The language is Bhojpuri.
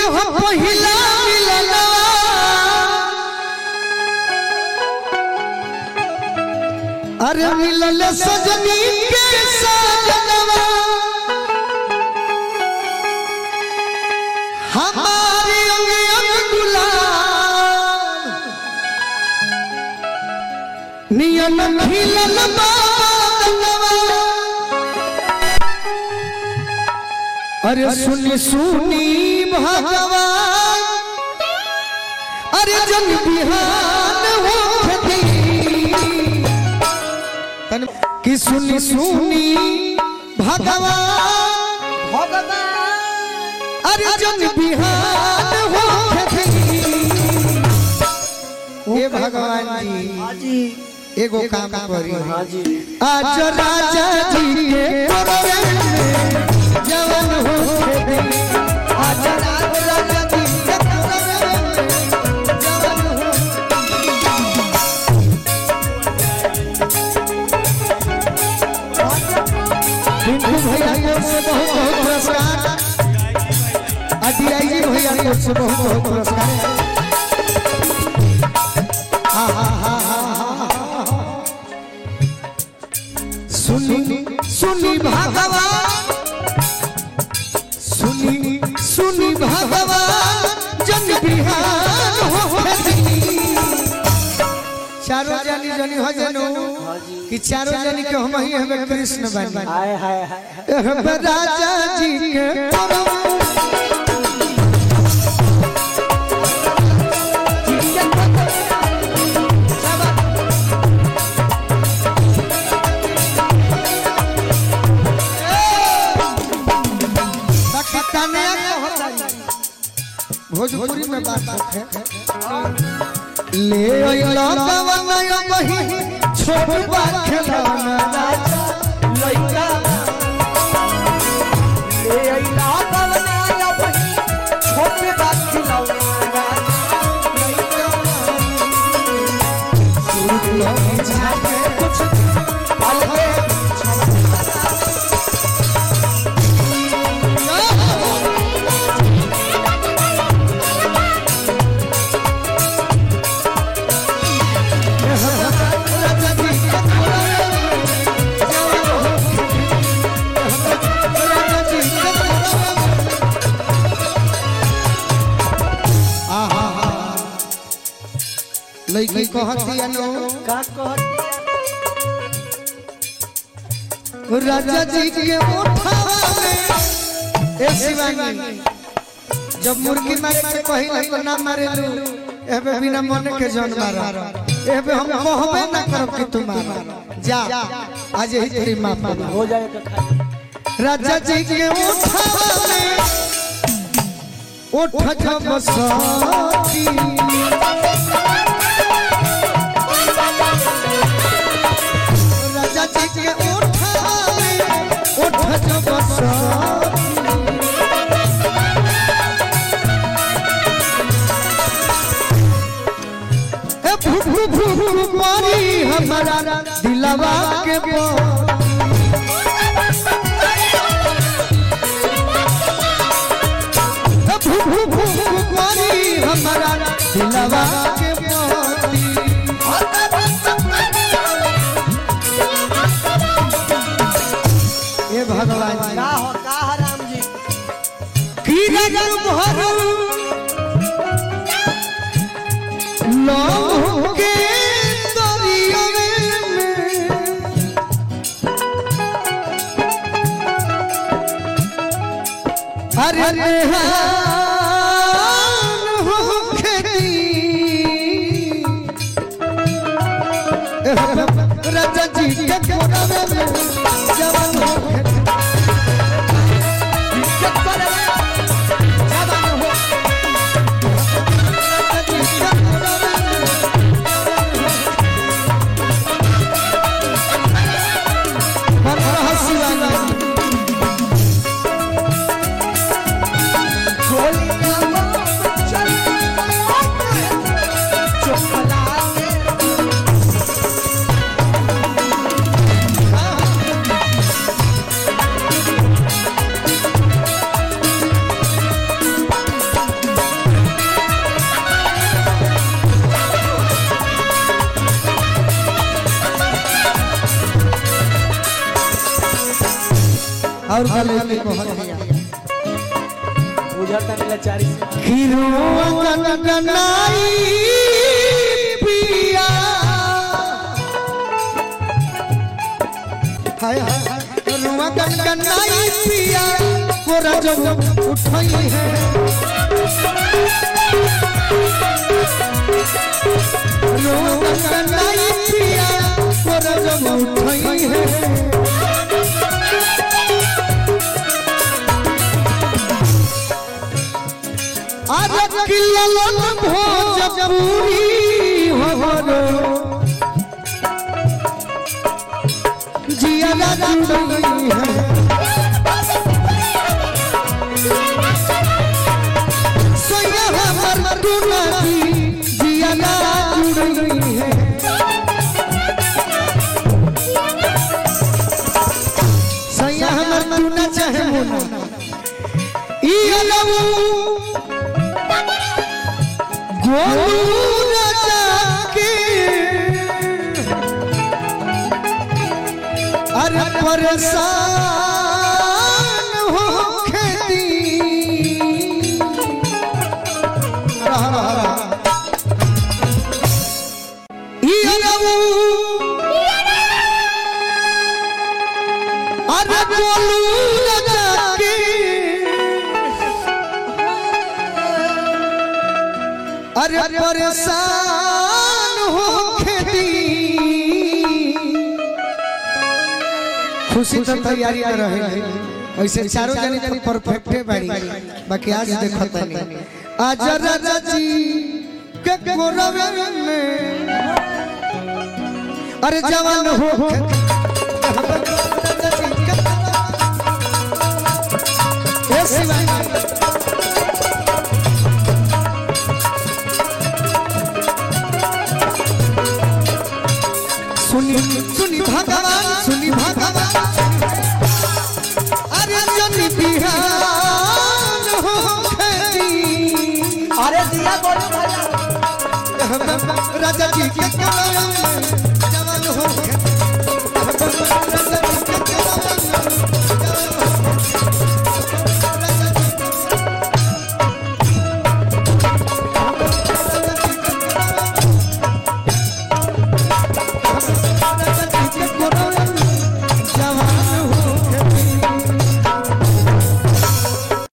जहाँ पहिला मिलना अरे मिलल सजनी के सजनवा हमारी अंग अंग गुलाब नियन खिलल बादलवा अरे सुनी सुनी भगवान अरे जन बिहान हो कि सुनी सुनी भगवान अरे जन बिहान हो ये भगवान जी एगो काम करी आज राजा जी के जवान हो आज राजा जी के जवान हो पिंटू भैया को से बहुत बहुत पुरस्कार अदियाई भैया को से बहुत बहुत पुरस्कार सुनी सुनी भगवान सुनी सुनी भगवान जन बिहान हो चारों जनी जनी हो जनो कि चारों जनी के हम ही हमें कृष्ण बन हाय हाय हाय राजा जी के भोजपुरी में बात है ले अइला कवनया वही छोट बात खिलौना राजा लइका ले अइला कवनया वही छोट बात खिलौना राजा लइका सुरलो जाके कुछ पल में लइकी कहती अनो का कहती राजा जी के उठावा में ए शिवानी जब मुर्गी मारे से पहिला को ना मारे लो एबे बिना मन के जान मारा एबे हम कहबे ना करब कि तू मार जा आज ही तेरी माफ हो जाए तो खा राजा जी के उठावा में उठ जब बसती राजा जी के उठा उठ जब भू भू भू मारी हमारा दिलवा के भू भू भू मारी हमारा दिलवा के भगवान जी का हो का राम जी की रंग भरू लोग के दरिया में अरे नेहान हो खेती राजा जी के कोरावे में जवान हो और गले को हथिया बुझाता मिला 40 खिरुआ गनगनाई पिया हाय हाय खिरुआ गनगनाई पिया कोरा जब उठाई है खिरुआ गनगनाई पिया कोरा जब उठाई है आज किलन भोजपुरी होरो जिया जुड़ी है सोया हमर दुनाती जिया जुड़ी है सोया हमर दुना चाहे मुना ई अलऊ गोलू के अरे परेशान हो खेती अरे गोलू के अरे परेशान हो खेती खुशी तो तैयारी में रहे ऐसे चारों जने तो परफेक्ट है बाड़ी बाकी आज देखत नहीं आज राजा जी के कोरवे में अरे जवान हो ए शिवानी सुनी भगवान अरे जनी बिहान हो खेती अरे दिया बोलो भैया राजा जी के जवान हो खेती